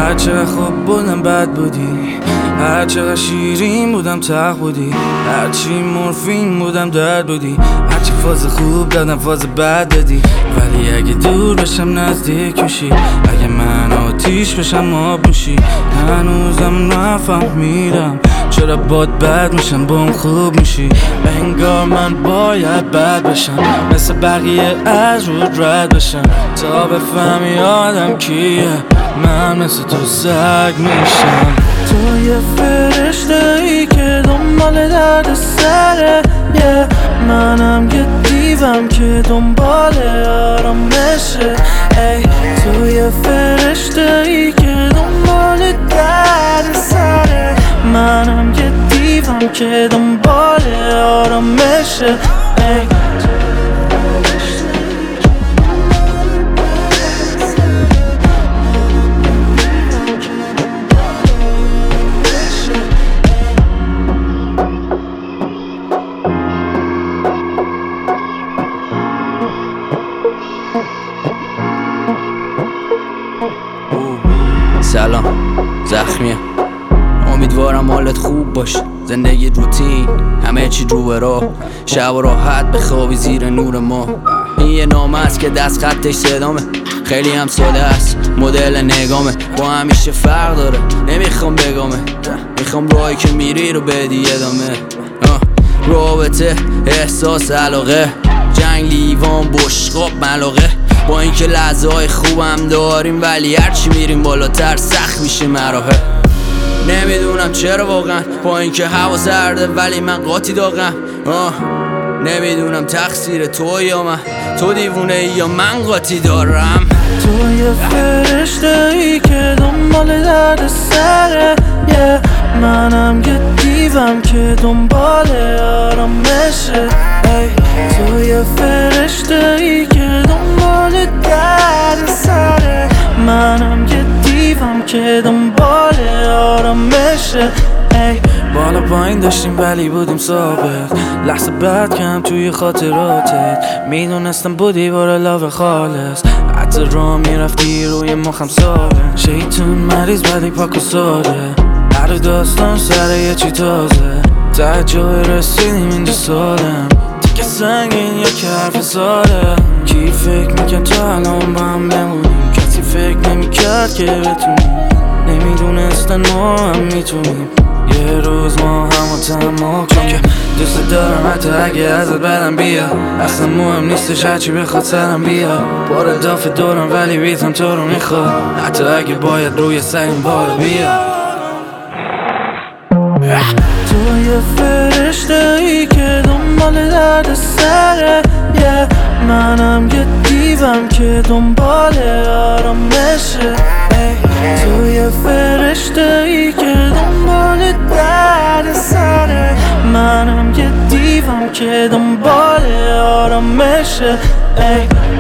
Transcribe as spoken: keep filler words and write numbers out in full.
هرچه خوب بودم بد بودی، هرچه شیرین بودم تلخ بودی، هرچی مورفین بودم درد بودی، هرچی فاز خوب دادم فاز بد دادی. ولی اگه دور بشم نزدیک میشی، اگه من آتیش بشم آب میشی. هنوزم نفهمیدم چرا باد بد میشم بام خوب میشی. انگار من باید بد بشم مثل بقیه از رود رد بشم تا بفهمی آدم کیه. من مثل تو سگ میشم. تو یه فرشته ای که دنبال درد سره، yeah. منم یه دیوم که دنبال آرامشه. ای تو یه فرشته ای که دنبال درد سره، منم یه دیوم که دنبال آرامشه. ای سلام، زخمیه. امیدوارم حالت خوب باشه. زندگی روتین، همه چی رو به راه. شب و راحت بخوابی زیر نور ما. این یه نامه است که دست خطش صدامه. خیلی هم ساده است، مدل نگامه. با همیشه فرق داره، نمیخوام بگامه. میخوام راهی که میری رو بدی ادامه. رابطه، احساس، علاقه، جنگ، لیوان، بشقاب، ملاقه. با اینکه لحظه های خوبم داریم ولی هرچی میریم بالاتر سخت میشه مراحل. نمیدونم چرا واقعا، با اینکه هوا سرده ولی من قاطی داغم. آه نمیدونم تقصیر تو یا من، تو دیوونه ای یا من قاطی دارم. تو یه فرشته ای که دنبال درد سره، yeah. منم یه دیوم که دنبال آرامشه. ای تو یه فرشته ای که دنبال درد سره، منم یه دیوم که دنبال آرامشه. ای بالا پایین داشتیم ولی بودیم ثابت، لحظه بعد کم توی خاطراتت. میدونستم بودی بار لاو خالص، حتی را میرفتی روی مخم ساده. شیطون مریض ولی پاک و ساده، هر داستان سر یه چی تازه. ته جای رسیدیم اینجا سالم، تیکه سنگین یا که حرف ساده. کی فکر میکرد تو الان با هم بمونیم، کسی فکر نمیکرد که بتونیم. نمیدونستن ما هم میتونیم یه روز ما همو تمام. چون که دوست دارم حتی اگه ازت بدم بیا، اصلا مهم نیستش هرچی بخواد سرم بیا. بار دافه دورم ولی بیتم تو رو میخواد، حتی اگه باید روی سرم بالا بیا. تو یه فرشته ای که دنبال درد سره، yeah. منم یه دیوم که دنبال آرامشه. ای تو یه فرشته ای که دنبال درد سره، منم یه دیوم که دنبال آرامشه. ای